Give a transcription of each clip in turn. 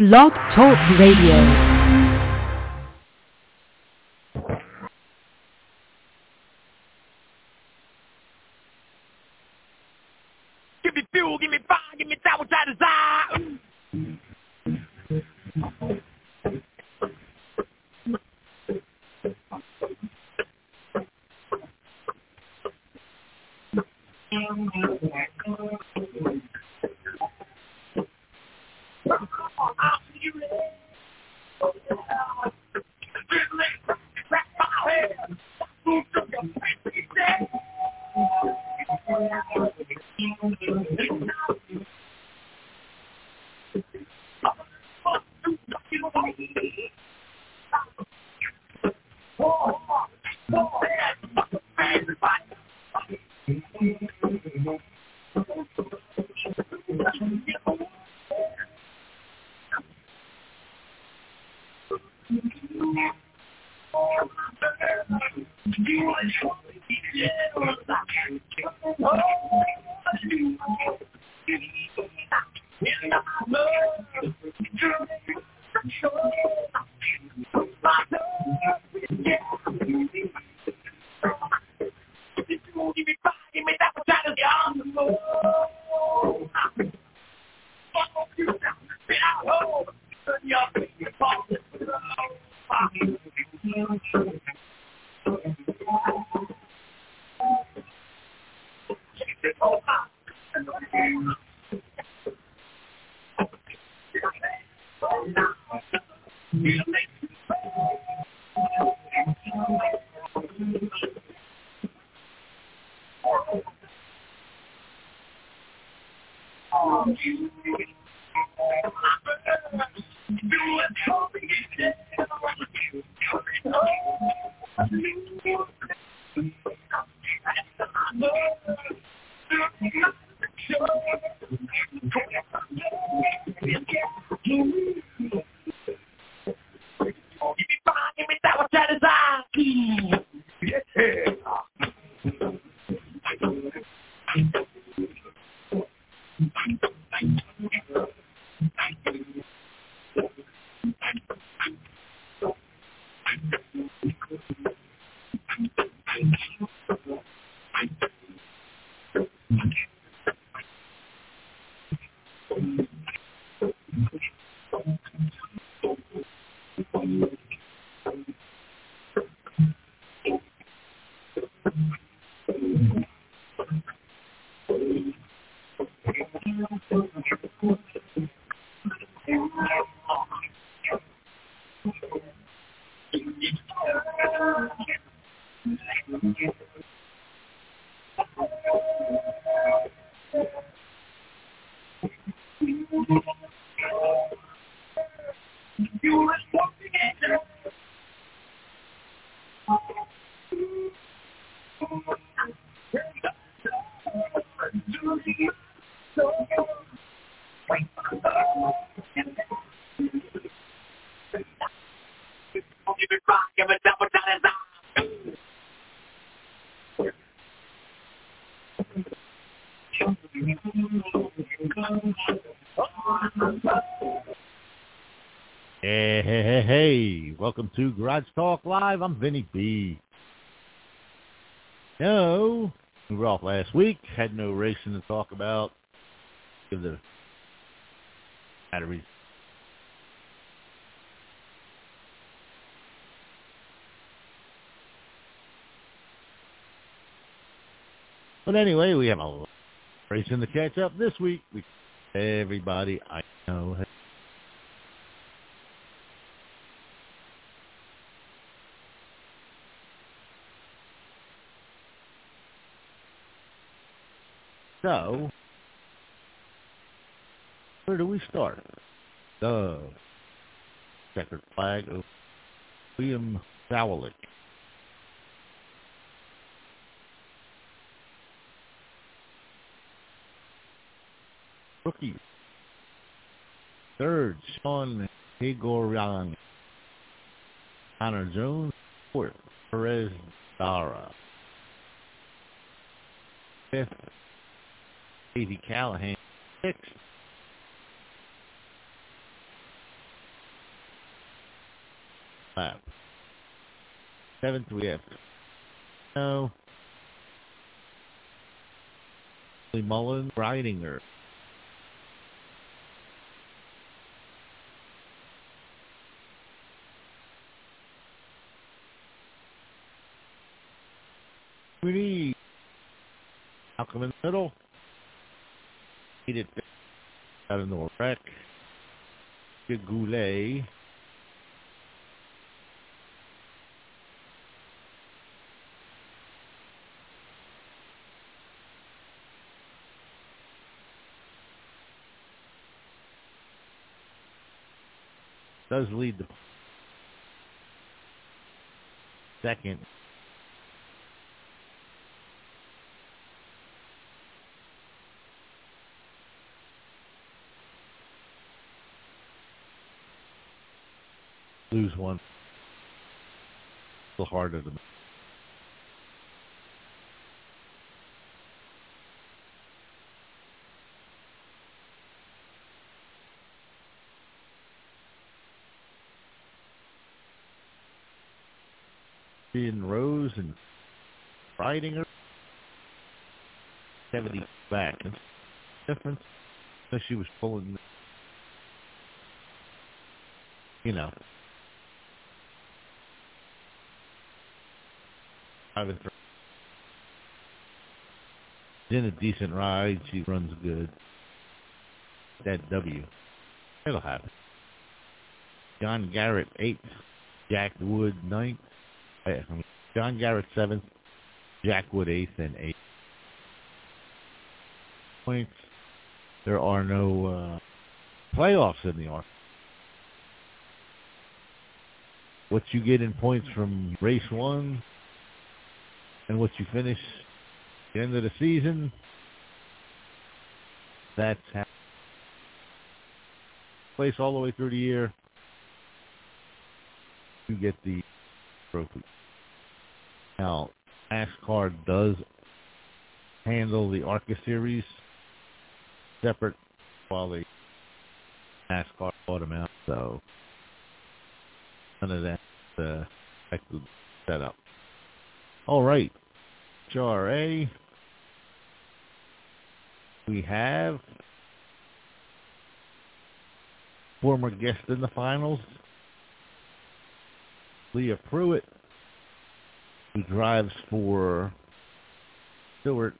Blog Talk Radio. Give me fuel, give me fire, give me that which I desire. Hey, welcome to Garage Talk Live. I'm Vinny B. No, we were off last week, had no racing to talk about. Give the batteries. But anyway, we have a lot of racing to catch up this week. Everybody I know has So, where do we start? The checkered flag of William Sawalik. Rookie. Third, Sean Higorian. Connor Jones. Fourth, Perez Dara. Fifth, Davey Callahan. Sixth, lap. 7th, we have no. Mullen riding her. We need Malcolm in the middle. Needed out of the wreck. Goulet. Does lead the second. Lose one. A little harder to in Rose and riding her. 70 back. That's the difference. So she was pulling, you know. In a decent ride, she runs good. That W, it'll happen. John Garrett 8th, Jack Wood 9th. John Garrett 7th, Jack Wood 8th, and 8th points. There are no playoffs in the Arc. What you get in points from race 1 and what you finish at the end of the season, that's how place all the way through the year. You get the trophy. Now, NASCAR does handle the ARCA series separate while the NASCAR bought them out, so none of that affected setup. All right, HRA. We have former guest in the finals, Leah Pruitt, who drives for Stewart.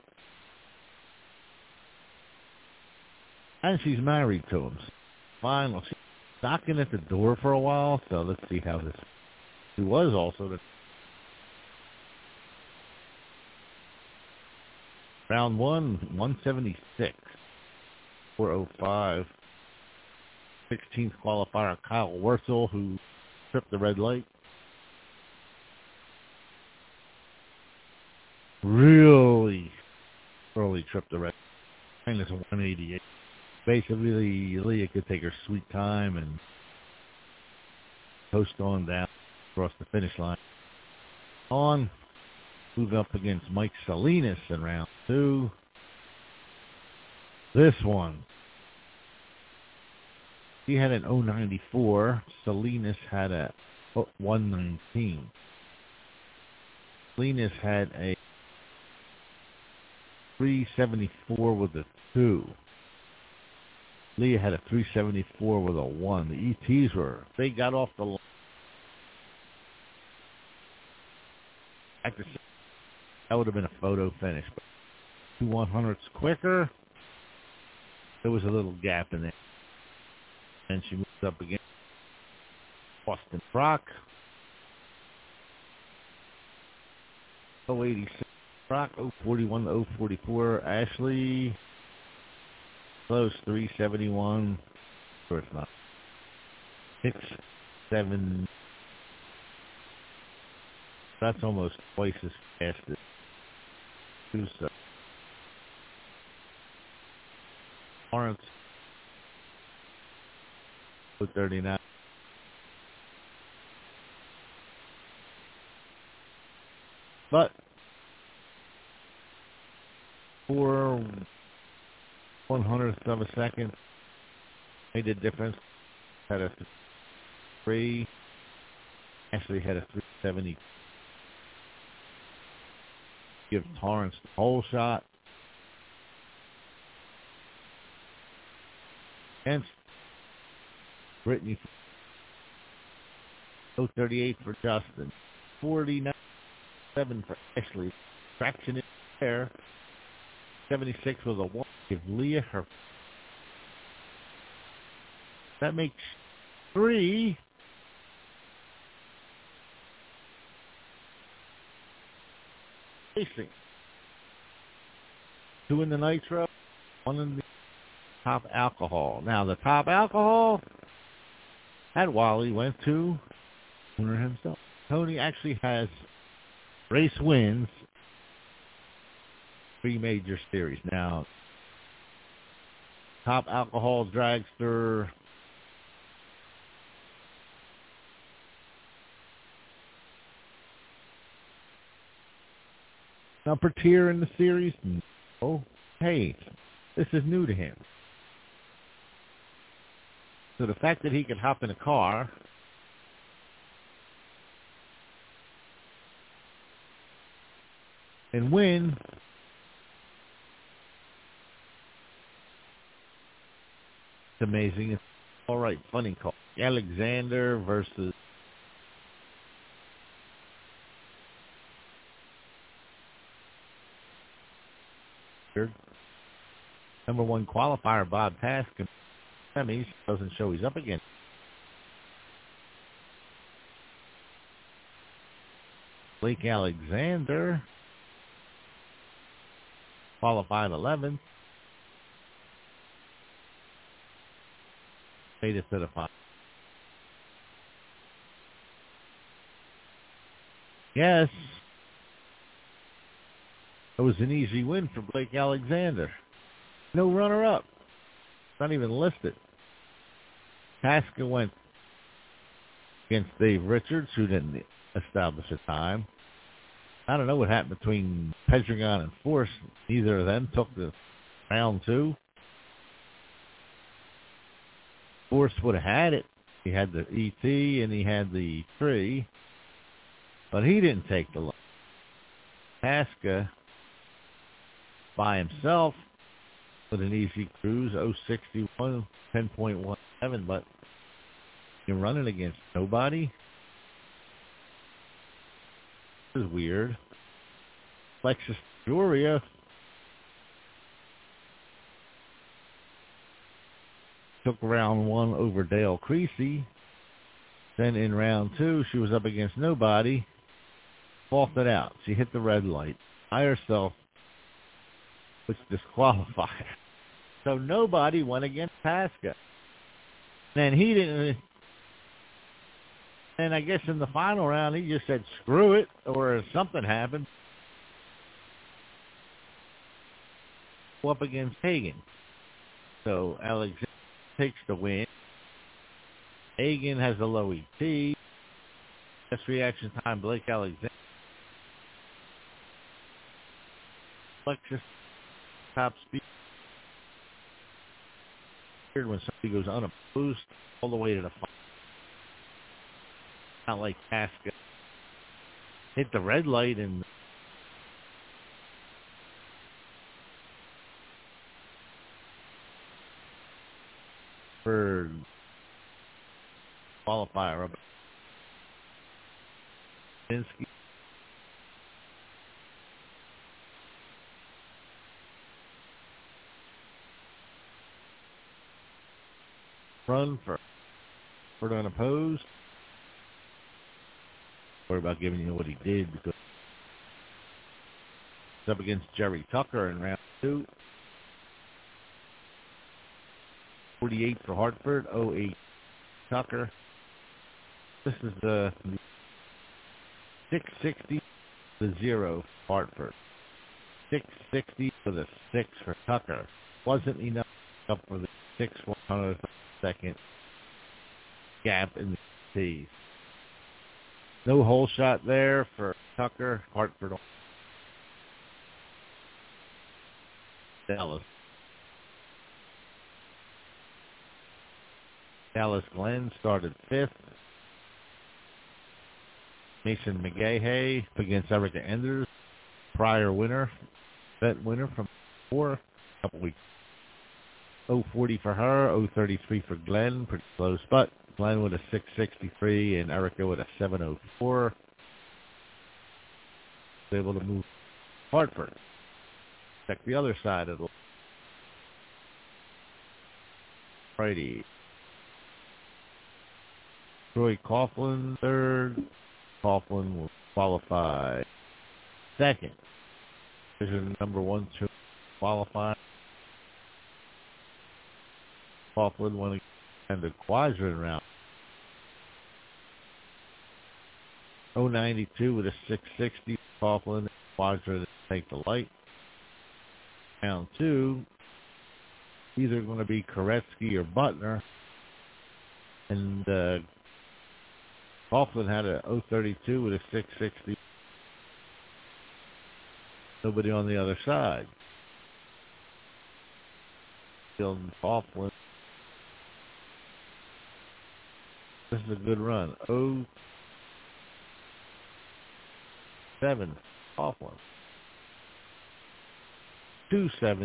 And she's married to him. Finally, she's knocking at the door for a while, so let's see how this... She was also the... Round 1, 176, 405. 16th qualifier, Kyle Wurzel, who tripped the red light. Really early tripped the red light. Minus 188. Basically, Leah could take her sweet time and coast on down across the finish line. Move up against Mike Salinas in round 2. This one, he had an 094. Salinas had a 119. Salinas had a 374 with a 2. Leah had a 374 with a 1. The ETs they got off the line. That would have been a photo finish. But 2 100ths quicker. There was a little gap in there. And she moved up against Austin Brock. 086 Brock, 041 to 044. Ashley, close, 371. Sure it's not. 6, 7. That's almost twice as fast as 2. So Lawrence, 39. But for 1/100th of a second, made a difference. Had a 3. Ashley had a 370. Give Torrance the whole shot. Against Brittany. 038 for Justin. 49.7 for Ashley. Traction in there. 76 with a 1. Give Leah her. That makes 3. Racing. 2 in the nitro, 1 in the top alcohol. Now the top alcohol at Wally went to owner himself. Tony actually has race wins, 3 major series. Now top alcohol dragster. Upper tier in the series? No. Hey, this is new to him. So the fact that he can hop in a car and win it's amazing. It's all right, funny call. Alexander versus number 1 qualifier Bob Taskin. Semis doesn't show he's up again. Blake Alexander qualified 11th. Made it to the final. Yes. It was an easy win for Blake Alexander. No runner-up. Not even listed. Tasca went against Dave Richards, who didn't establish a time. I don't know what happened between Pedregon and Force. Neither of them took the round 2. Force would have had it. He had the ET and he had the 3, but he didn't take the line. Tasca by himself with an easy cruise, 061, 10.17, but you're running against nobody? This is weird. Lexus Juria took round 1 over Dale Creasy. Then in round 2, she was up against nobody. Faulted out. She hit the red light by herself, which disqualified her. So nobody went against Tasca. And he didn't. And I guess in the final round, he just said, screw it, or something happened. Up against Hagen. So Alexander takes the win. Hagen has a low ET. Best reaction time, Blake Alexander. Lexus top speed. When somebody goes unopposed all the way to the final. Not like Tasca. Hit the red light and for qualifier. Binsky. Run for unopposed. Worry about giving you what he did because he's up against Jerry Tucker in round 2. 48 for Hartford, 08 Tucker. This is the 660 to 0 for Hartford. 660 for the 6 for Tucker. Wasn't enough up for the 6 100th second gap in the T's. No hole shot there for Tucker. Hartford. Dallas. Dallas Glenn started 5th. Mason McGahey against Erica Enders, prior winner, bet winner from 4 a couple weeks. 040 for her, 033 for Glenn, pretty close, but Glenn with a 663 and Erica with a 704. Able to move Hartford. Check the other side of the righty. Troy Coughlin third. Coughlin will qualify second. Division number 1 to qualify. Coughlin won in the quadrant round. 092 with a 660. Coughlin quadrant take the light. Round 2, either going to be Koretsky or Butner. And Coughlin had a 032 with a 660. Nobody on the other side. Still Coughlin. This is a good run. 07 Coughlin. 27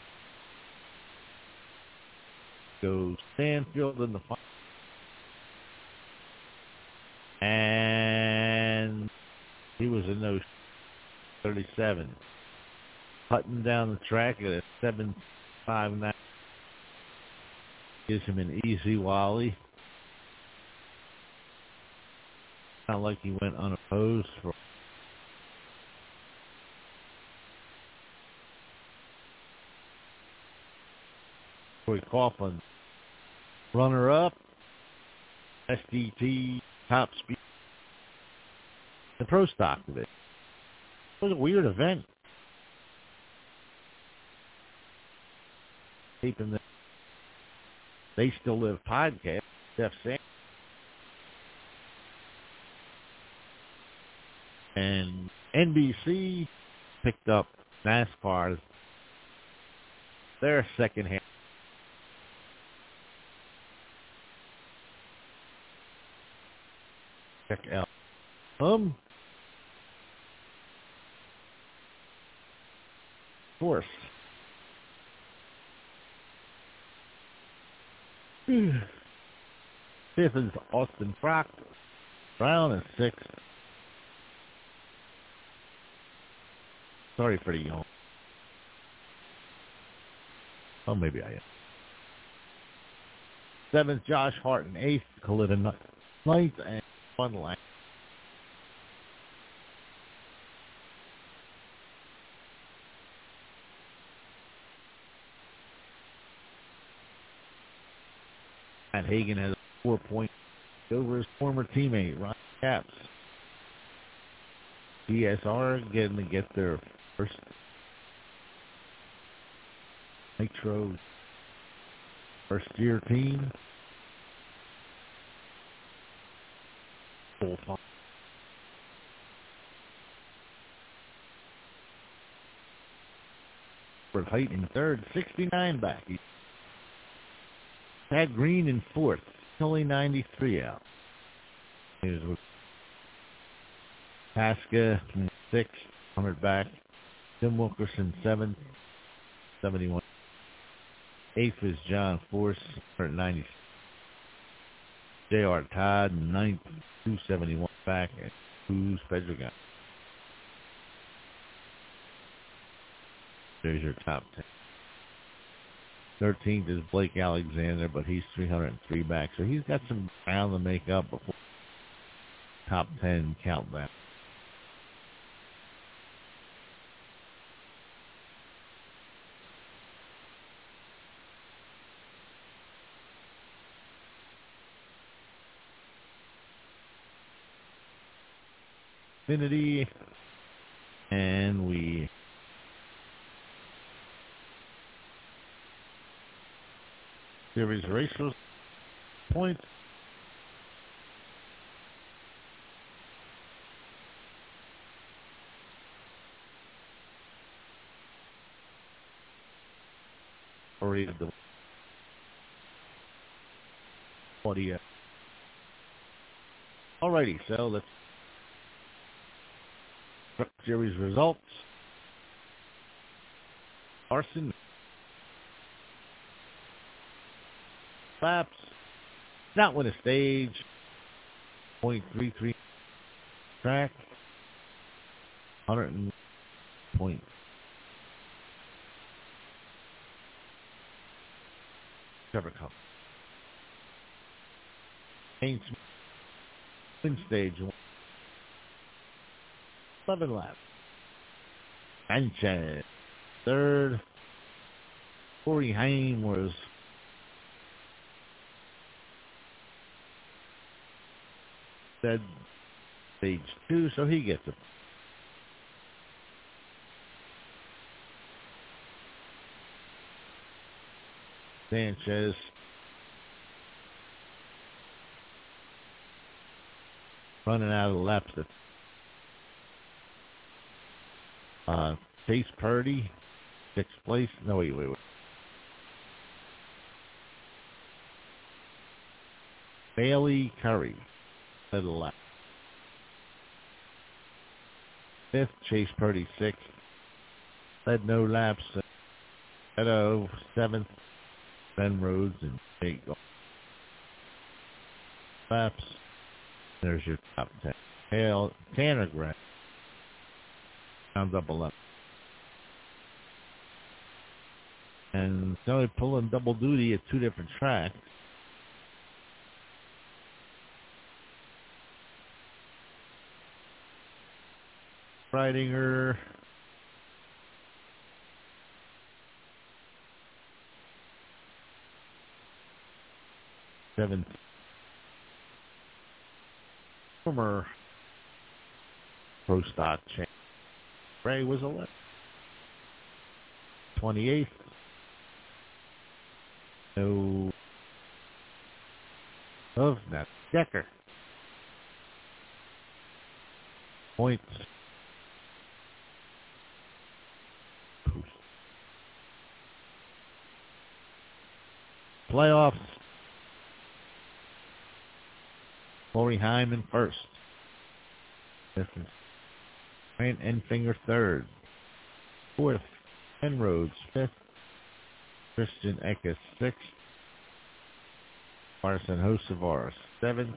goes Stanfield in the final. And he was in those 37. Putting down the track at a 7.59. Gives him an easy Wally. Not like he went unopposed for Troy Coughlin. Runner up. SDT top speed. The pro stock of it. It was a weird event. Keeping the They Still Live podcast. Jeff Sam. And NBC picked up NASCAR's their second half. Check out. Course. Fifth is Austin Proctor. Brown is sixth. Sorry for the yawn. Oh, maybe I am. Seventh, Josh Harton. Eighth, Kalita ninth, and one lane. And Hagan has 4 points over his former teammate, Ryan Capps. DSR getting to get their first Nitro first-year team. Full fun. For Height in third, 69 back. Pat Green in fourth, only 93 out. Here's Pasca in sixth, 100 back. Tim Wilkerson seventh, 71. Eighth is John Force, 190. J.R. Todd, ninth, 271 back. And who's Pedregon? There's your top 10. 13th is Blake Alexander, but he's 303 back. So he's got some ground to make up before top 10 countdown. Infinity, and we series racers points. Already the audio. Alrighty, so let's Truck Series results. Carson laps. Not win a stage. 0.33 track. 100 point. Trevor Cup. Haynes win stage 11 laps. Sanchez third. Corey Haim was said stage 2, so he gets it. Sanchez running out of the laps. Chase Purdy, 6th place. No, wait. Bailey Curry led the lap. 5th, Chase Purdy, 6th. Led no laps. Edo, 7th. Ben Rhodes and Jake laps. There's your top 10. Tanner Gray rounds up 11. And only pulling double duty at 2 different tracks. Ridinger. Seventh. Former Pro Stock champ. Ray was 11th. 28th. No. Of that. Decker. Points. Playoffs. Corey Hyman first. Grant Enfinger third. 4th, Ken Rhodes 5th. Christian Eckes 6th. Carson Hocevar 7th.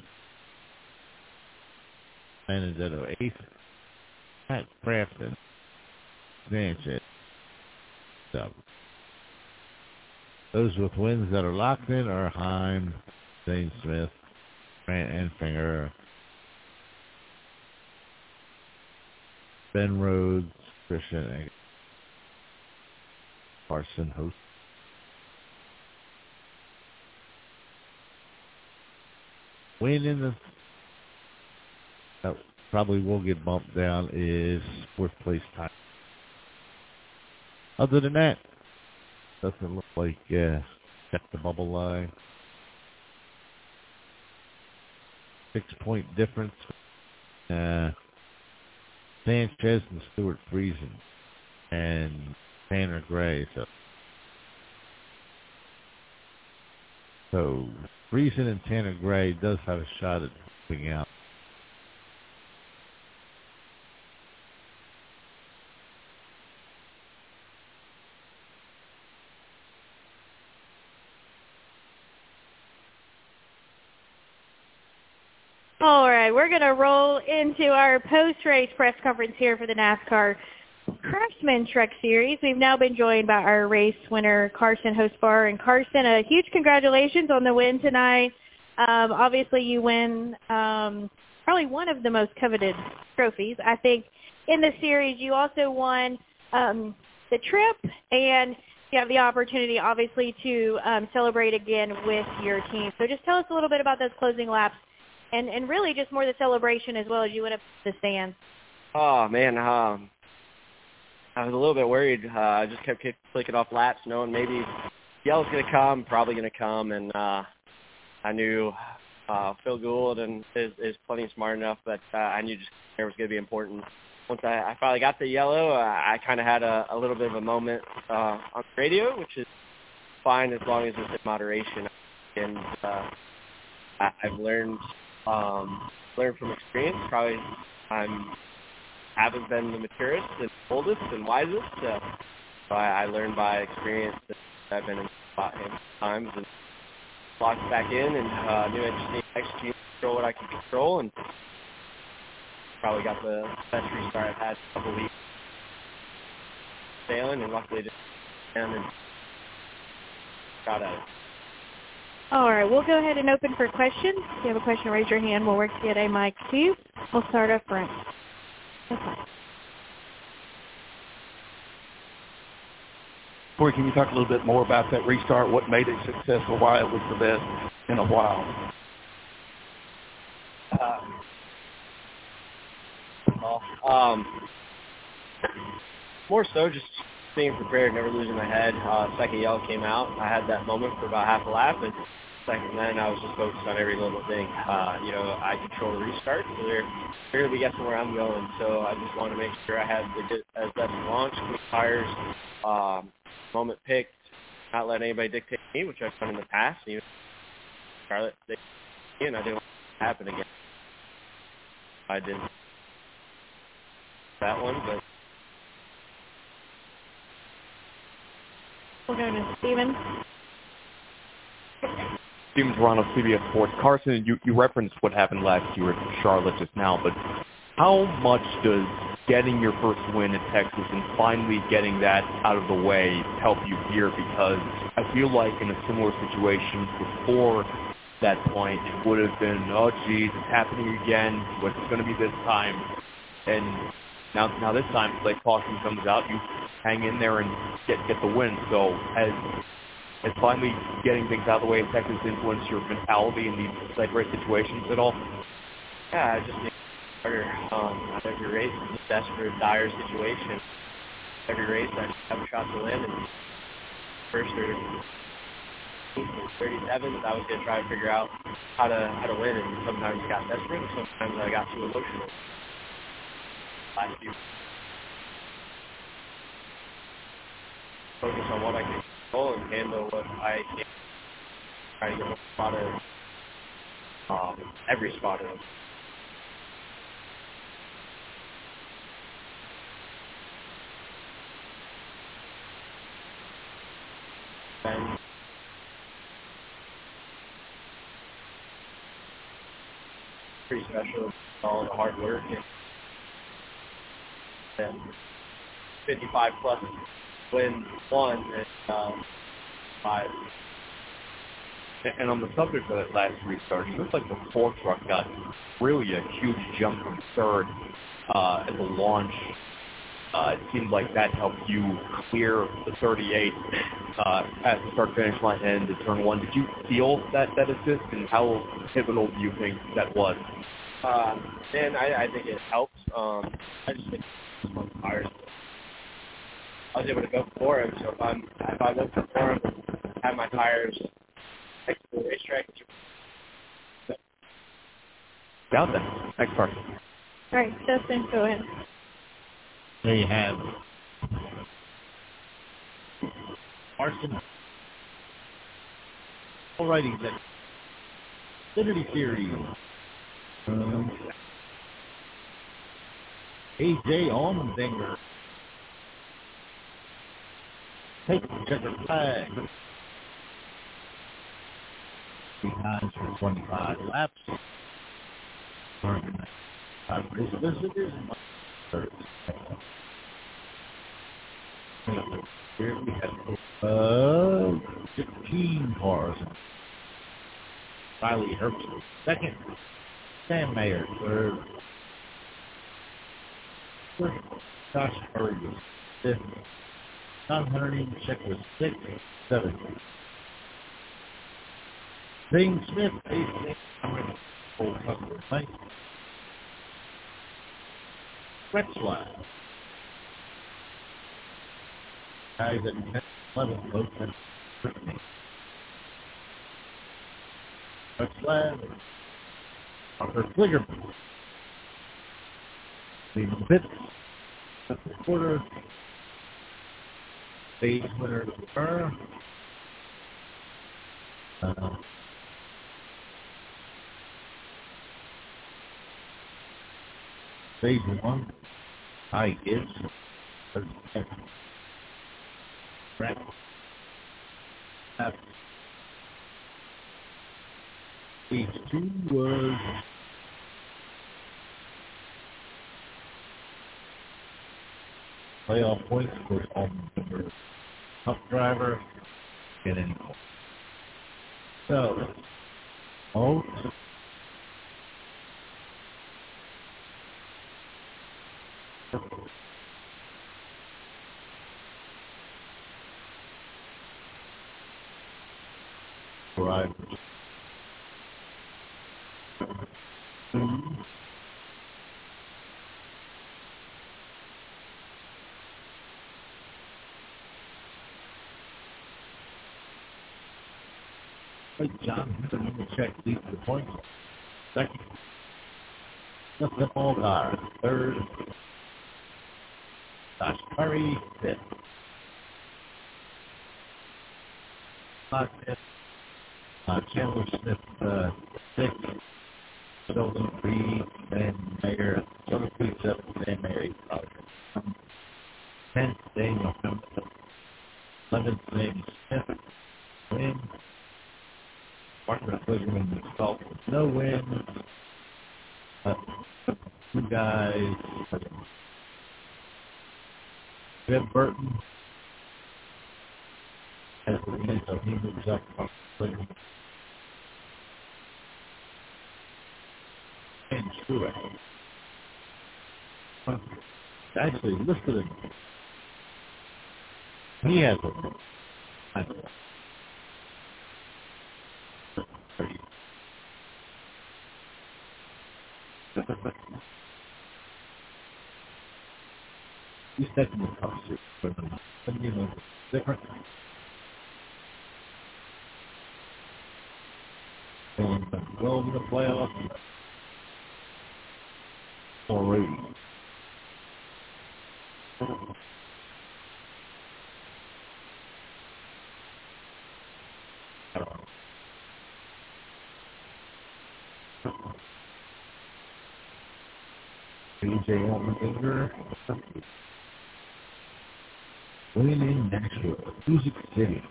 Benedetto 8th. Pat Crafton. Sanchez 7th. Those with wins that are locked in are Heim, Zane Smith, Grant Enfinger, Ben Rhodes, Christian Eckes, Carson Host. Win in the that probably will get bumped down is 4th place time. Other than that, doesn't look like check the bubble line. 6-point difference. Sanchez and Stuart Friesen and Tanner Gray. So Friesen and Tanner Gray does have a shot at moving out. All right, we're going to roll into our post-race press conference here for the NASCAR Craftsman Truck Series. We've now been joined by our race winner, Carson Hocevar. And Carson, a huge congratulations on the win tonight. Obviously, you win probably one of the most coveted trophies, I think, in the series. You also won the trip, and you have the opportunity, obviously, to celebrate again with your team. So just tell us a little bit about those closing laps. And really just more the celebration as well as you went up to the stands. Oh, man. I was a little bit worried. I just kept clicking off laps, knowing maybe yellow's going to come, probably going to come. And I knew Phil Gould is plenty smart enough that I knew just there was going to be important. Once I finally got the yellow, I kind of had a little bit of a moment on the radio, which is fine as long as it's in moderation. And I've learned from experience. Probably I haven't been the maturest and oldest and wisest. So I learned by experience that I've been in times and locked back in and knew I just need to execute, control what I can control, and probably got the best restart I've had in a couple weeks sailing, and luckily just and got out. All right, we'll go ahead and open for questions. If you have a question, raise your hand. We'll work to get a mic to you. We'll start up front. Okay. Corey, can you talk a little bit more about that restart, what made it successful, why it was the best in a while? More so just being prepared, never losing my head. Second yell came out. I had that moment for about half a lap, and then I was just focused on every little thing. I control the restart, so they're going to be guessing where I'm going. So I just wanted to make sure I had as best a launch, quick tires, moment picked, not let anybody dictate me, which I've done in the past. Even Charlotte dictated me, and I didn't want it to happen again. I didn't that one, but We'll go to Steven. Steven Toronto, CBS Sports. Carson, you referenced what happened last year at Charlotte just now, but how much does getting your first win in Texas and finally getting that out of the way help you here? Because I feel like in a similar situation before that point, it would have been, oh, geez, it's happening again. What's it going to be this time? And now this time, if Lake caution comes out, you hang in there and get the win. So has finally getting things out of the way in Texas influenced your mentality in these late race situations at all? Yeah, I just need harder. Not every race is a desperate, dire situation. Every race I just have a shot to win, and first or 37th, I was going to try to figure out how to win, and sometimes got desperate, sometimes I got too emotional. Last few. Focus on what I can control and handle what I can. Try to get a spot of every spot of and pretty special, all the hard work and 55 plus win one and 5. And on the subject of that last restart, it looks like the 4 truck got really a huge jump from third at the launch. It seemed like that helped you clear the 38 at the start-finish line and to turn 1. Did you feel that assist, and how pivotal do you think that was? And I think it helps. I just think tires. I was able to go for him, so if I look for him and have my tires next to the racetrack. Down then. Next part. All right, Justin, go ahead. There you have Carson. Alrighty then. Xfinity Series. AJ Allmendinger. Take the checker flag. 3 times for 25 laps. Visitors and here we have 15 cars. Riley Herbst second. Sam Mayer third. Josh Murray was fifth. Tom Hunterton was sixth, seventh. Zane Smith, eighth. Old customer, ninth. Retzlaff. Guys at 10, 11, both 10, 13. Retzlaff. Parker Kligerman. Stephen Pitts. That's the quarter. Stage winner to Burr. Stage 1. Hi, kids. Stage 2 was playoff points for on number tough driver and any more. So, oh, drivers. Hey, John, let me check these the points. Second, Justin Allgaier. Third, Josh Curry. Fifth, fifth. Chandler Smith, sixth. Sheldon Reed, and Mayor. Sheldon Reed, seventh, and Mayor, eighth. 10th, Daniel Hamilton. 11th, James Smith. Win. Martin Kligerman, 12th, no wins. Two guys. Jim Burton has the win, so he moves up from Kligerman. And Truex. Actually, listed him. He has a win. He's taking the top suit for them. You know, different. And well in the playoffs. Already. AJ Allmendinger. Winning in Nashville, Music City.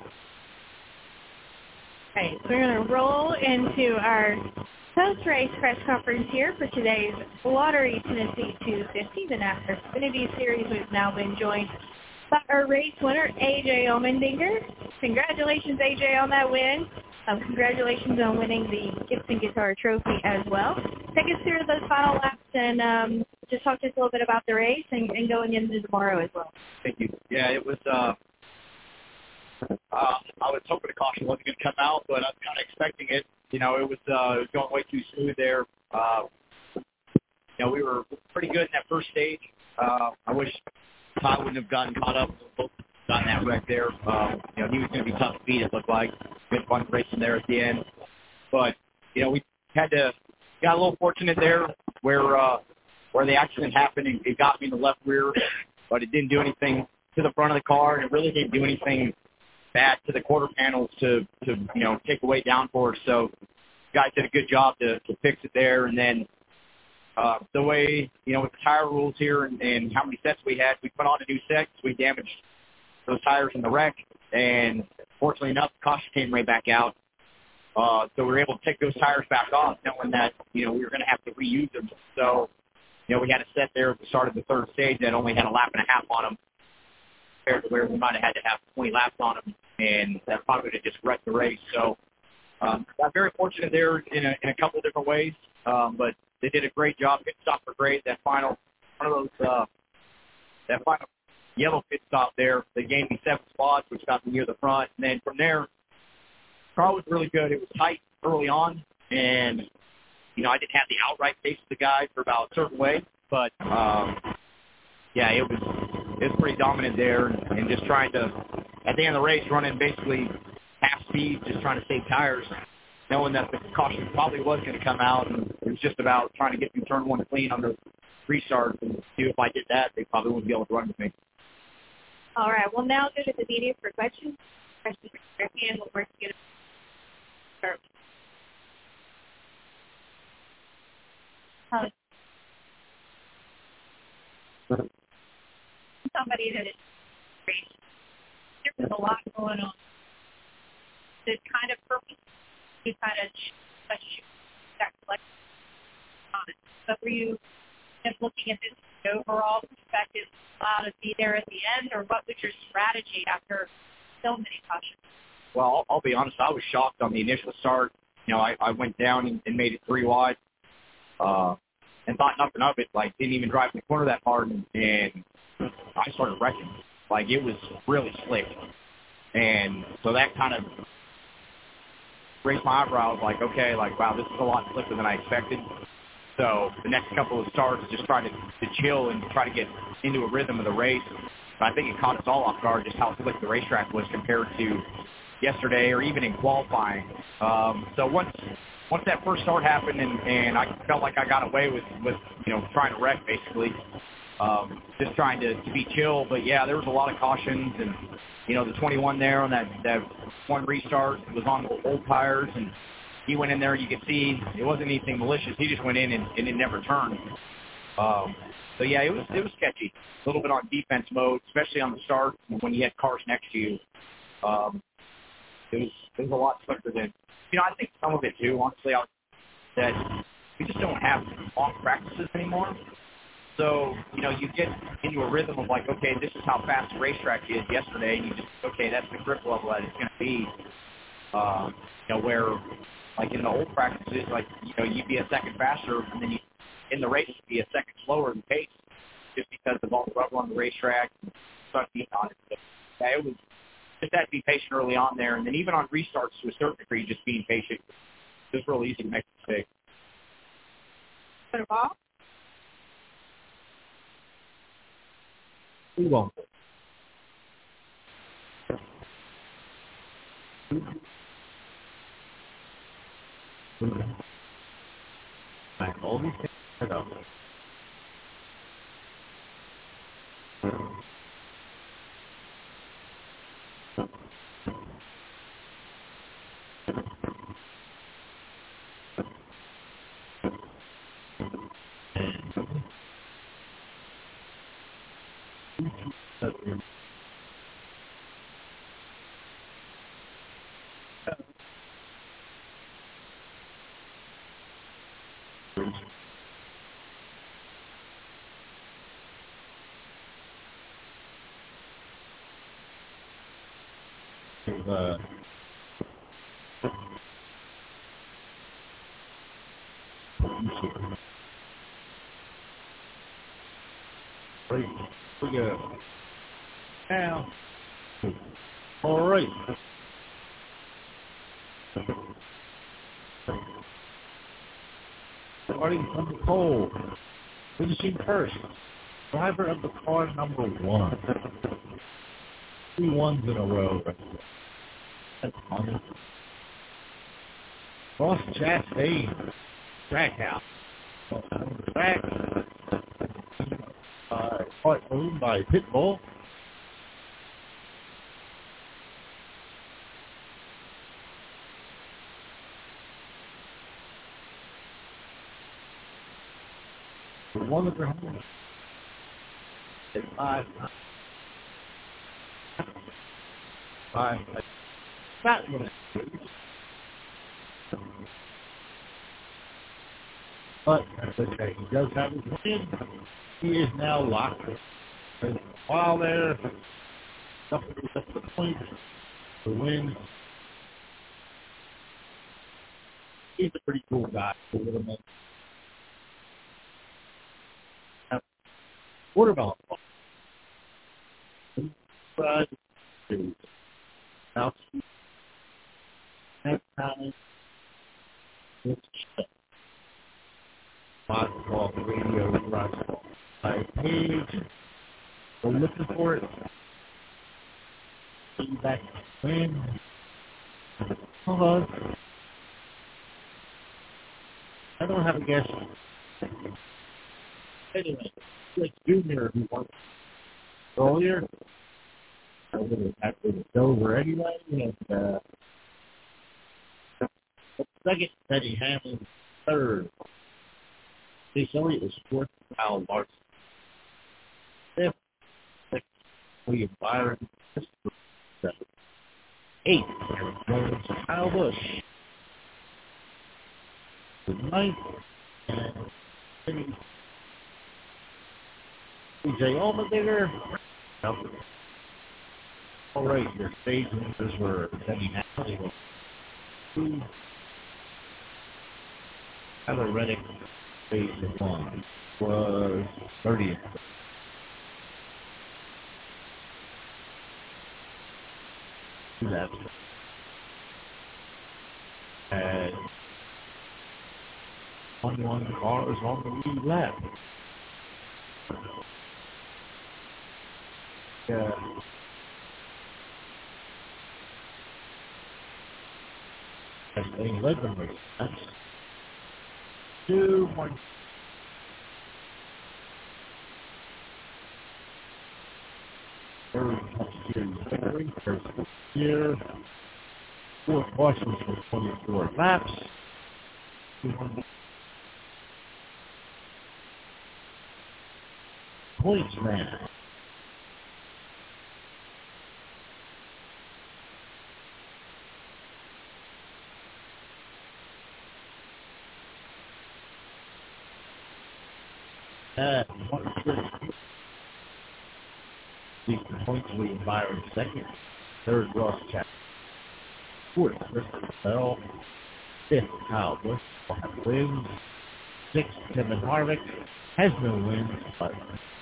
Okay, so we're going to roll into our post-race press conference here for today's Lottery Tennessee 250, the NASCAR Xfinity Series. We've now been joined by our race winner, A.J. Allmendinger. Congratulations, A.J., on that win. Congratulations on winning the Gibson Guitar Trophy as well. Take us through those final laps and just talk to us a little bit about the race and going into tomorrow as well. Thank you. Yeah, it was I was hoping the caution wasn't going to come out, but I was kind of expecting it. You know, it was going way too smooth there. You know, we were pretty good in that first stage. I wish Ty wouldn't have gotten caught up. Both gotten that wreck there. You know, he was going to be tough to beat, it looked like. Good fun racing there at the end. But, you know, we got a little fortunate there where the accident happened. It got me in the left rear, but it didn't do anything to the front of the car, and it really didn't do anything bad to the quarter panels to you know, take away downforce. So guys did a good job to fix it there. And then the way, you know, with the tire rules here and how many sets we had, we put on a new set. We damaged those tires in the wreck, and fortunately enough, the caution came right back out. So we were able to take those tires back off, knowing that, you know, we were going to have to reuse them. So, you know, we had a set there at the start of the third stage that only had a lap and a half on them, compared to where we might have had to have 20 laps on them, and that probably would have just wrecked the race. So got very fortunate there in a couple of different ways, but they did a great job. Pit stop for great. That final yellow pit stop there, they gave me 7 spots, which got me near the front. And then from there, car was really good. It was tight early on, and, you know, I didn't have the outright pace of the guys for about a certain way, but, yeah, it was pretty dominant there, and just trying to, at the end of the race, running basically half speed, just trying to save tires, knowing that the caution probably was going to come out, and it was just about trying to get through turn 1 clean on the restart, and if I did that, they probably wouldn't be able to run with me. All right, we'll now go to the media for questions. Questions from your hand. We'll work together. Start. somebody that is great, there's a lot going on. This kind of purpose to kind of shoot that collection on it. But were you just looking at this overall perspective, to be there at the end, or what was your strategy after so many cautions? Well, I'll be honest, I was shocked on the initial start. You know, I went down and made it 3 wide, and thought nothing of it. Like, didn't even drive in the corner that hard, and I started wrecking. Like, it was really slick. And so that kind of raised my eyebrows, like, okay, like, wow, this is a lot slicker than I expected. So the next couple of starts, just tried to chill and try to get into a rhythm of the race. But I think it caught us all off guard just how slick the racetrack was compared to yesterday or even in qualifying. So once that first start happened and I felt like I got away with you know, trying to wreck basically, just trying to be chill. But yeah, there was a lot of cautions, and you know, the 21 there on that one restart was on old tires, and he went in there. You could see it wasn't anything malicious. He just went in and it never turned. So yeah, it was sketchy. A little bit on defense mode, especially on the start when you had cars next to you. It was a lot slicker than, you know, I think some of it too, honestly, that we just don't have long practices anymore. So, you know, you get into a rhythm of like, okay, this is how fast the racetrack is yesterday, and you just, okay, that's the grip level that it's going to be. You know, where, like in the old practices, like, you know, you'd be a second faster, and then in the race, you'd be a second slower in pace, just because of all the rubber on the racetrack and stuff being on it. So, yeah, it was just had to be patient early on there, and then even on restarts to a certain degree, just being patient. It was real easy to make a mistake. Put a ball? We won't. All these things are up. We go. Now. All right. Starting from the pole. Finishing first. Driver of the car number 1. 3 ones in a row. That's funny. Ross Chastain. Trackhouse. Track. Caught owned by Pitbull. One of their home. It's 5. That one. But that's okay. He does have his win. He is now locked in. While there, up the point, the win. He's a pretty cool guy. Watermelon. Now, next time, it's Ball Radio Rock by Page. We're looking for it. See back when. Hold on. I don't have a guess. Anyway, Blake Jr., who won earlier, I would have actually over anyway. And second, Teddy Hamlin, third. Chase Elliott was fourth, Kyle Larson fifth, sixth, William Byron, 8, Aaron Jones, Kyle Busch. The 9th, and TJ Allmendinger. All right, your stage winners were Denny Hamlin, 2. Tyler Reddick, stage 1, was 30th. That's and 21 cars on the lead lap. Yeah. That's 11 race. That's 2 more. Third series victory. First year. 4 cautions for 24 laps. Points man. The points William Byron second, third Ross Chapman, fourth Christopher Bell, fifth Kyle Busch, 5 wins, sixth Kevin Harvick, has no wins, but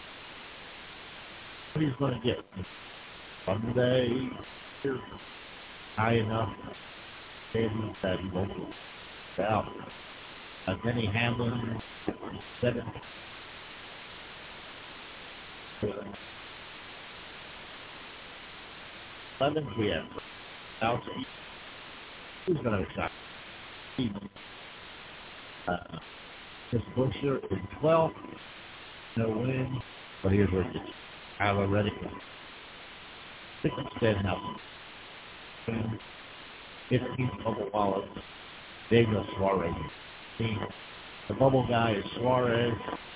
what he's going to get Sunday, high enough, maybe that he won't be out. Denny Hamlin, 7th. 11th, we have out. Who's going to shot? Chris Buescher is 12th. No win. But here's where it gets Tyler Reddick. 6th, Stenhouse. 15th, Bubba Wallace. Daniel Suarez. The bubble guy is Suarez.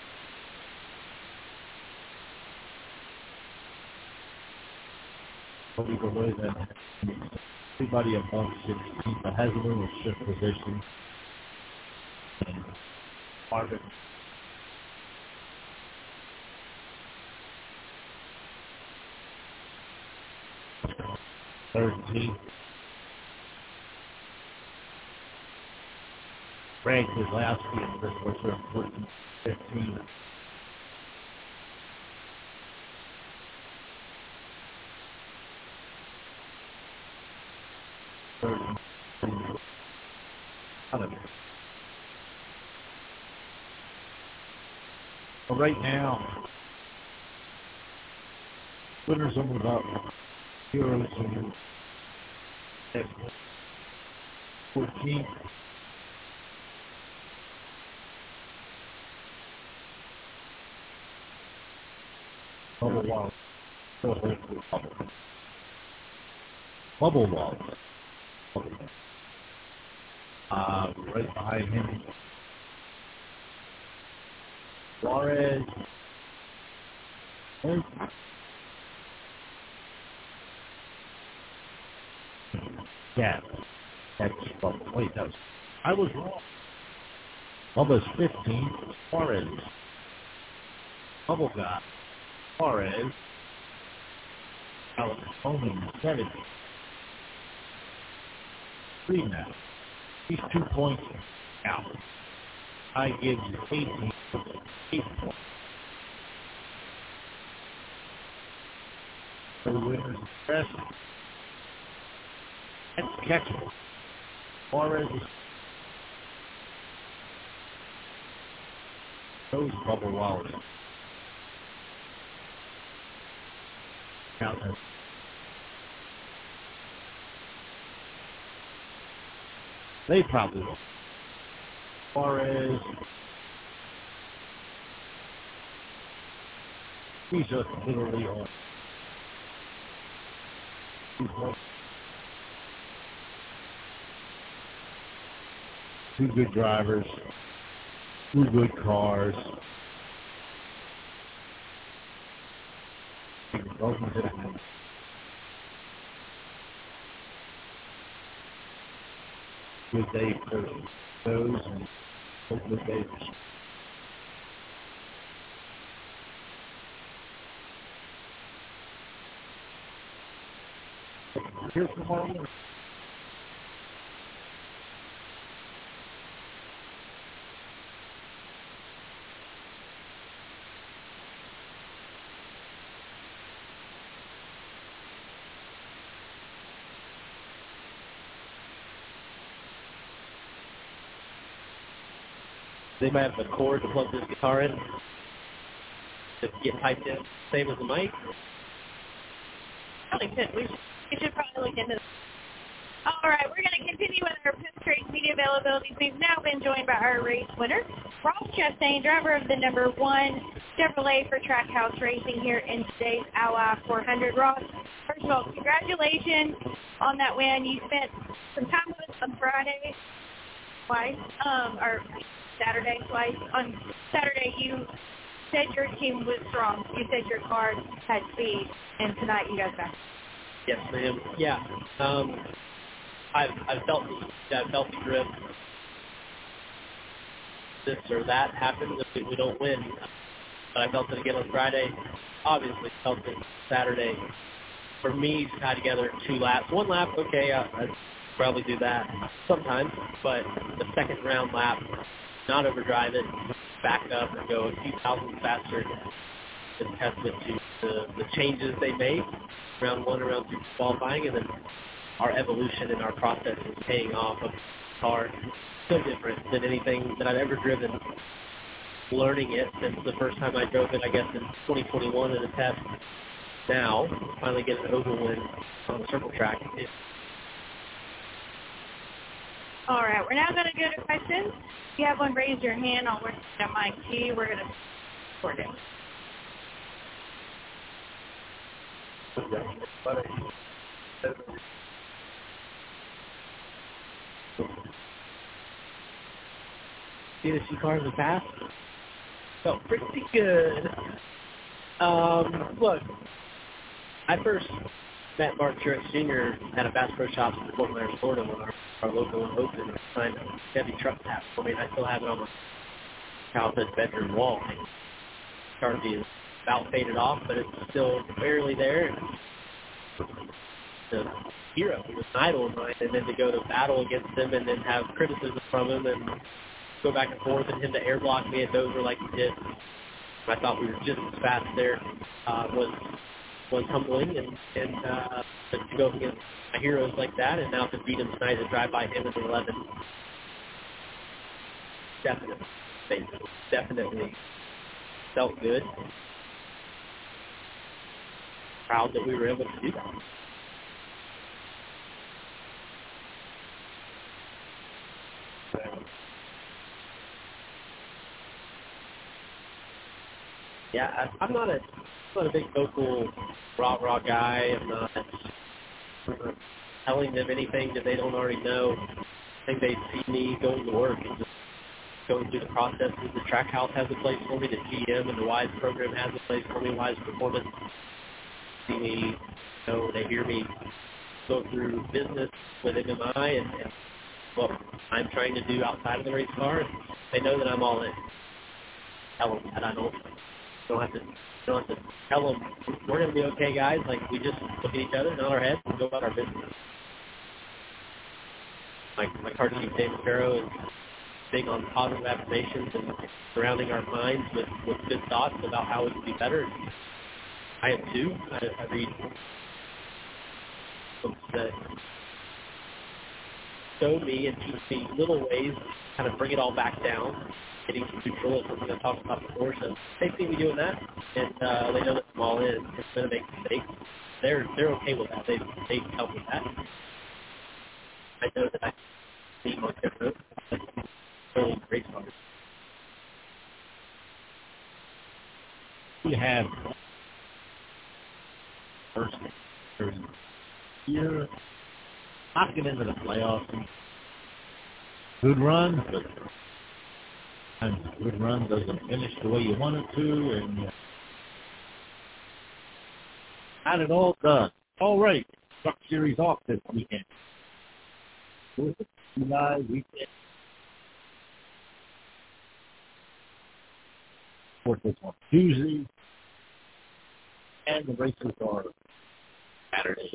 The way that everybody above 16 that has a little shift position. And Marvin. Third team. Frank Kozlowski and Chris Buescher 14, 15. Well, right now, winners on about heroes and 14. Bubble Wallace. Bubble Wallace. Right behind him, Suarez. Yeah, that's wait, that was I was wrong. Bubba's 15, Suarez. Bubble guy, Suarez. Alex Bowman 70. 3 now. He's 2 points out. I give you 18, 8 points. So the winner's best. That's catchable. Suarez is those Bubba Wallace. Count them. They probably will. Suarez. He's just literally on. Two good drivers. 2 good cars. Welcome to the house. Good day for those and good day for here's tomorrow morning. They might have the cord to plug this guitar in to get piped in, same as the mic. Probably could. We should probably look into that. All right, we're going to continue with our post-race media availabilities. We've now been joined by our race winner, Ross Chastain, driver of the number 1 Chevrolet for Trackhouse Racing here in today's Ally 400. Ross, first of all, congratulations on that win. You spent some time with us on Friday twice, or Saturday twice. On Saturday, you said your team was strong. You said your car had speed, and tonight you guys got. Yes, ma'am. Yeah. I've felt the drift. This or that happens if we don't win. But I felt it again on Friday. Obviously felt it Saturday. For me to tie together 2 laps. 1 lap, okay, I'd probably do that sometimes. But the second round lap, not overdrive it, back up and go a few thousand faster is a testament to the changes they made round 1 and round 2 qualifying, and then our evolution in our process is paying off of the car. So different than anything that I've ever driven. Learning it since the first time I drove it, I guess, in 2021 in a test. Now, finally get an oval win on the circle track. All right, we're now going to go to questions. If you have one, raise your hand. I'll work on my key. We're going to record it. See the 2 cars in fast? Felt pretty good. Look, I first met Mark Truex Jr. at a Bass Pro Shops in Fort Myers, Florida when our local one opened. And I signed a Chevy truck tap for me, and I still have it on my childhood bedroom wall. Started is about faded off, but it's still barely there. The hero, he was an idol of mine, and then to go to battle against him and then have criticism from him and go back and forth and him to air block me at Dover like he did. I thought we were just as fast there was humbling, and to go against my heroes like that and now to beat him tonight and drive by him in the 11. Definitely felt good. Proud that we were able to do that. Yeah, I'm not a big vocal rah-rah guy. I'm not telling them anything that they don't already know. I think they see me going to work and just going through the processes. The Trackhouse has a place for me. The GM and the WISE program has a place for me. WISE Performance. See me, they hear me go through business with MMI and what I'm trying to do outside of the race car. And they know that I'm all in. Tell them that I don't have to tell them we're going to be okay, guys. Like, we just look at each other, nod our heads, and go about our business. My car chief, David Farrow, is big on positive affirmations and surrounding our minds with good thoughts about how we can be better. I am too. I read books that show me and teach me little ways to kind of bring it all back down. Getting to neutral is something I talked about before, so they see me doing that, and they know that I'm all in. It's going to make mistakes. They're okay with that. They tell me that. I know that I need more different. Really great stuff. We have first year knocking into the playoffs. Good run, but good run doesn't finish the way you want it to, and Got it all done. All right. Truck Series off this weekend. 4th of July weekend. 4th is on Tuesday. And the races are Saturday.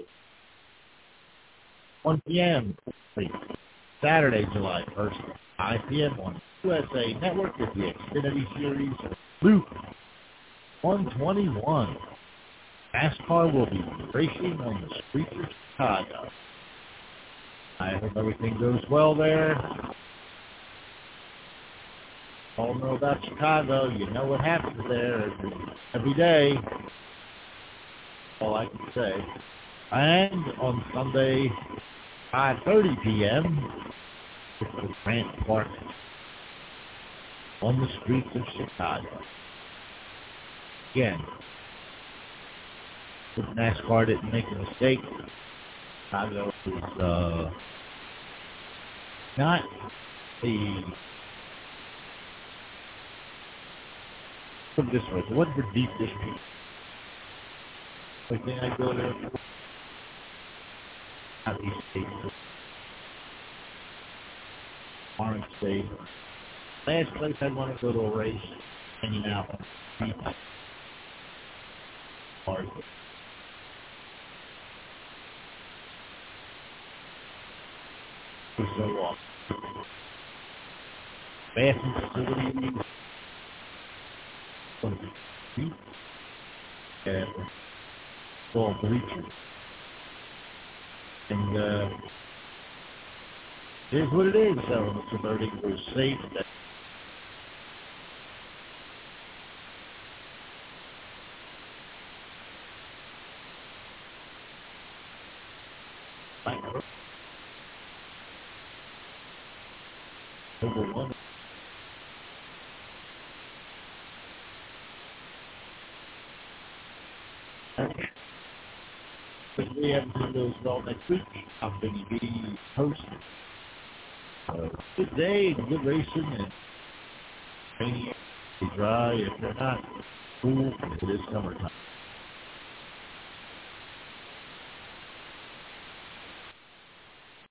1 p.m. Saturday, July 1st, 5 p.m. on USA Network with the Xfinity Series Loop 121. NASCAR will be racing on the streets of Chicago. I hope everything goes well there. All know about Chicago. You know what happens there every day. All I can say. And on Sunday, 5:30 p.m., it's the Grant Park on the streets of Chicago. Again, if NASCAR didn't make a mistake, Chicago is not the, put it this way, it wasn't the deep district. I think I go there for Southeast State, Orange State. Last place I want to go to a race, hanging out on the cars. For so long. Bathroom facilities. On the street. And all bleachers. And it is what it is. So it's alerting was safe. Number one. We have to do those all next week. I'm going to be hosting. Good day and good racing and rainy, dry. If they're not cool, it is summertime.